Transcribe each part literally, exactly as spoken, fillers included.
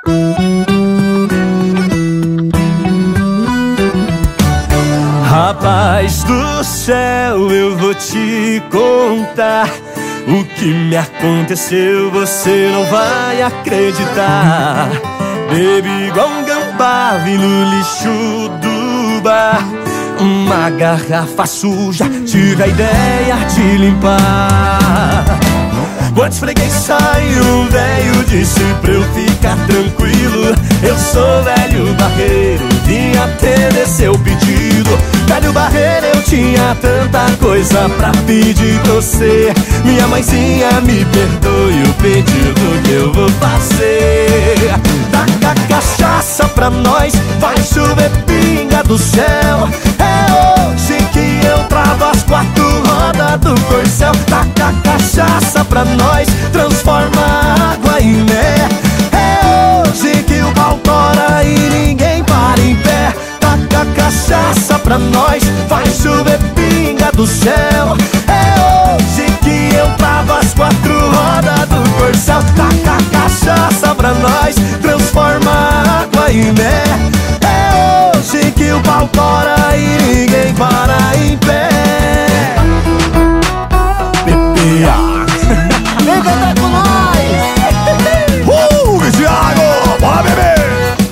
Rapaz do céu, eu vou te contar o que me aconteceu, você não vai acreditar. Bebi igual um gambá, vi no lixo do bar uma garrafa suja, tive a ideia de limpar. Quando esfreguei saiu um velho, disse pra eu ficar tranquilo. Eu sou velho barreiro, vim atender seu pedido. Velho barreiro, eu tinha tanta coisa pra pedir pra você. Minha mãezinha, me perdoe o pedido que eu vou fazer. Taca cachaça pra nós, vai chover pinga do céu. É hoje que eu travo as quatro rodas do corcel. Taca cachaça pra nós, transforma a água em mel. É hoje que o pau tora e ninguém para em pé. Taca cachaça pra nós, vai chover pinga do céu. É hoje que eu travo as quatro rodas do corcel. Taca cachaça pra nós, transforma a água em mel. É hoje que o pau tora e ninguém para em pé. P P A Vem cantar com nós! Uh, Thiago, bora beber!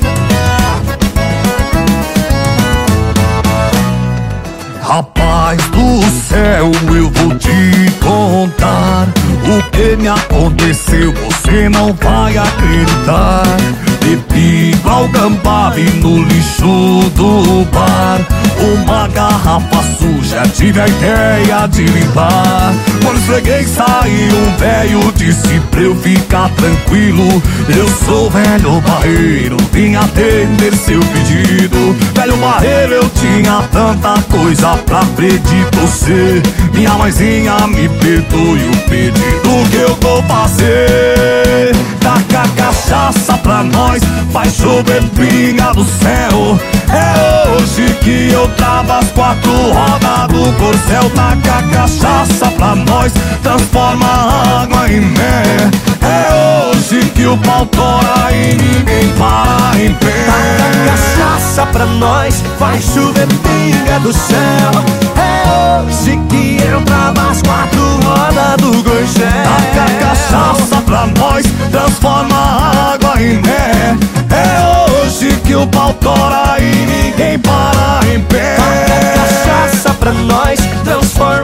Rapaz do céu, eu vou te contar o que me aconteceu, você não vai acreditar. Bebi igual gambá, vi no lixo do bar uma garrafa suja, tive a ideia de limpar. Quando esfreguei saiu um velho, disse pra eu ficar tranquilo. Eu sou velho barreiro, vim atender seu pedido. Velho barreiro, eu tinha tanta coisa pra pedir pra você. Minha mãezinha, me perdoe o pedido que eu vou fazer. Taca cachaça pra nós, vai chover pinga do céu. É hoje que eu travo as quatro rodas do corcel. Taca cachaça pra nós, transforma a água em mel. É hoje que o pau tora e ninguém para em pé. Taca cachaça pra nós, vai chover pinga do céu. É hoje que eu travo as quatro rodas do corcel. Taca cachaça pra nós, transforma a água em mel. É hoje que o pau tora e ninguém para em pé. Taca cachaça pra nós, transforma